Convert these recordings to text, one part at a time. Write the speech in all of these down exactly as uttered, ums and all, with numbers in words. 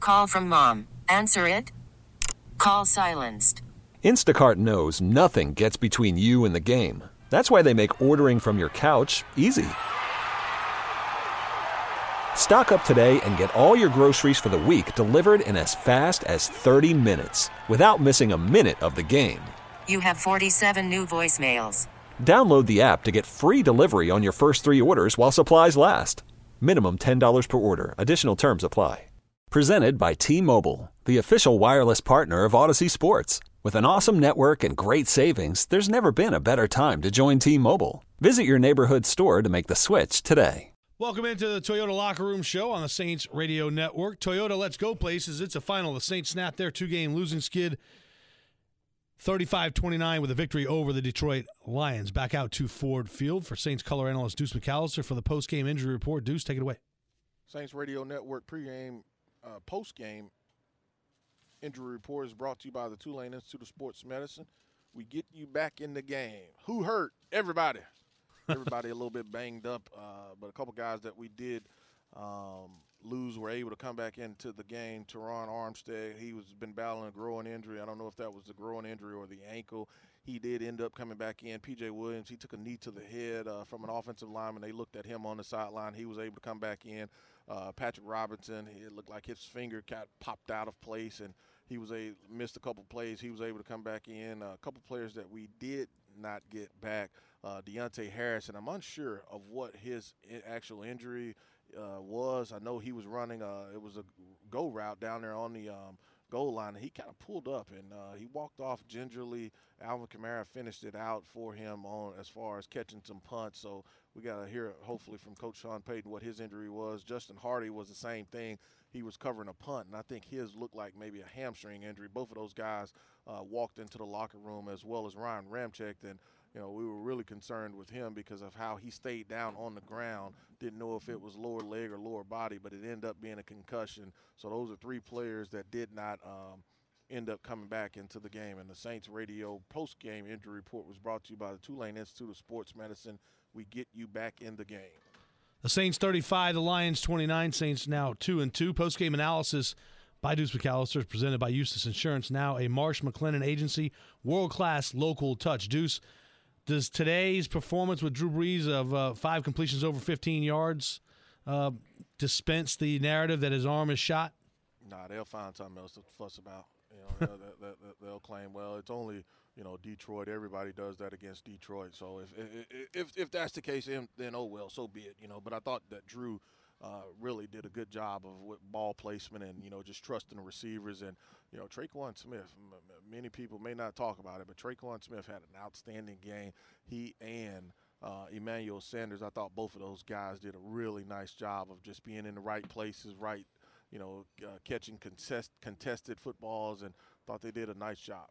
Call from mom. Answer it. Call silenced. Instacart knows nothing gets between you and the game. That's why they make ordering from your couch easy. Stock up today and get all your groceries for the week delivered in as fast as thirty minutes without missing a minute of the game. You have forty-seven new voicemails. Download the app to get free delivery on your first three orders while supplies last. Minimum ten dollars per order. Additional terms apply. Presented by T-Mobile, the official wireless partner of Odyssey Sports. With an awesome network and great savings, there's never been a better time to join T-Mobile. Visit your neighborhood store to make the switch today. Welcome into the Toyota Locker Room Show on the Saints Radio Network. Toyota, let's go places. It's a final. The Saints snapped their two-game losing skid, thirty-five twenty-nine, with a victory over the Detroit Lions. Back out to Ford Field for Saints color analyst Deuce McAllister for the post-game injury report. Deuce, take it away. Saints Radio Network pregame, uh, post-game injury report is brought to you by the Tulane Institute of Sports Medicine. We get you back in the game. Who hurt? Everybody. Everybody a little bit banged up, uh, but a couple guys that we did um, lose were able to come back into the game. Teron Armstead, he was been battling a growing injury. I don't know if that was the growing injury or the ankle. He did end up coming back in. P J Williams, he took a knee to the head uh, from an offensive lineman. They looked at him on the sideline. He was able to come back in. Uh, Patrick Robinson, it looked like his finger got popped out of place, and he was a missed a couple plays. He was able to come back in. Uh, a couple players that we did not get back. Uh, Deontay Harris, and I'm unsure of what his actual injury uh, was. I know he was running. Uh, it was a go route down there on the um, goal line, and he kind of pulled up and uh, he walked off gingerly. Alvin Kamara finished it out for him on as far as catching some punts. So we got to hear hopefully from Coach Sean Payton what his injury was. Justin Hardy was the same thing. He was covering a punt, and I think his looked like maybe a hamstring injury. Both of those guys uh, walked into the locker room, as well as Ryan Ramczyk, and you know, we were really concerned with him because of how he stayed down on the ground. Didn't know if it was lower leg or lower body, but it ended up being a concussion. So those are three players that did not um, end up coming back into the game. And the Saints Radio post-game injury report was brought to you by the Tulane Institute of Sports Medicine. We get you back in the game. The Saints thirty-five, the Lions twenty-nine. Saints now two and two. Post-game analysis by Deuce McAllister is presented by Eustis Insurance, now a Marsh McLennan agency. World-class local touch. Deuce, does today's performance with Drew Brees of uh, five completions over fifteen yards uh, dispense the narrative that his arm is shot? Nah, they'll find something else to fuss about. You know, they'll, they'll, they'll claim, well, it's only, you know, Detroit. Everybody does that against Detroit. So if if if, if that's the case, then, then oh well, so be it. You know, but I thought that Drew uh, really did a good job of with ball placement and, you know, just trusting the receivers. And, you know, Traquan Smith, many people may not talk about it, but Traquan Smith had an outstanding game. He and uh, Emmanuel Sanders, I thought both of those guys did a really nice job of just being in the right places, right, you know, uh, catching contest, contested footballs, and thought they did a nice job.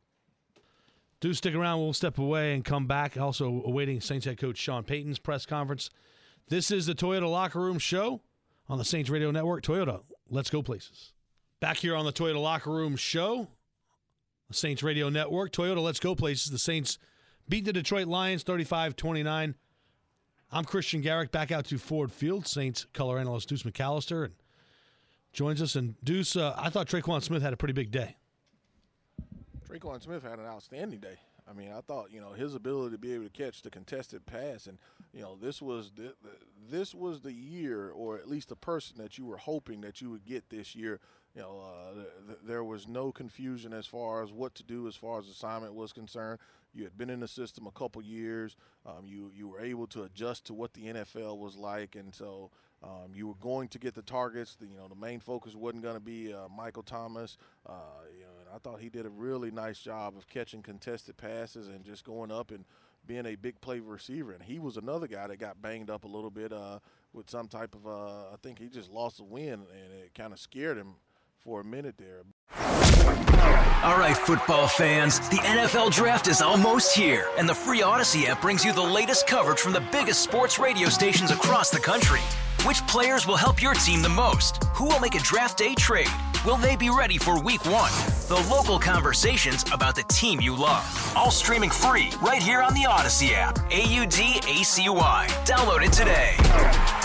Do stick around. We'll step away and come back. Also awaiting Saints head coach Sean Payton's press conference. This is the Toyota Locker Room Show on the Saints Radio Network. Toyota, let's go places. Back here on the Toyota Locker Room Show, the Saints Radio Network. Toyota, let's go places. The Saints beat the Detroit Lions thirty-five twenty-nine. I'm Christian Garrick, back out to Ford Field. Saints color analyst Deuce McAllister and joins us. And Deuce, uh, I thought Traquan Smith had a pretty big day. Traquan Smith had an outstanding day. I mean, I thought, you know, his ability to be able to catch the contested pass, and, you know, this was the, the, this was the year, or at least the person that you were hoping that you would get this year. You know, uh, th- there was no confusion as far as what to do as far as assignment was concerned. You had been in the system a couple years. Um, you you were able to adjust to what the N F L was like, and so um, you were going to get the targets. The, you know, the main focus wasn't going to be uh, Michael Thomas. Uh, you know, and I thought he did a really nice job of catching contested passes and just going up and being a big play receiver. And he was another guy that got banged up a little bit uh, with some type of uh, – I think he just lost a win, and it kind of scared him for a minute there. All right, football fans, the N F L Draft is almost here, and the free Odyssey app brings you the latest coverage from the biggest sports radio stations across the country. Which players will help your team the most? Who will make a draft day trade? Will they be ready for week one? The local conversations about the team you love. All streaming free right here on the Odyssey app. A U D A C Y. Download it today.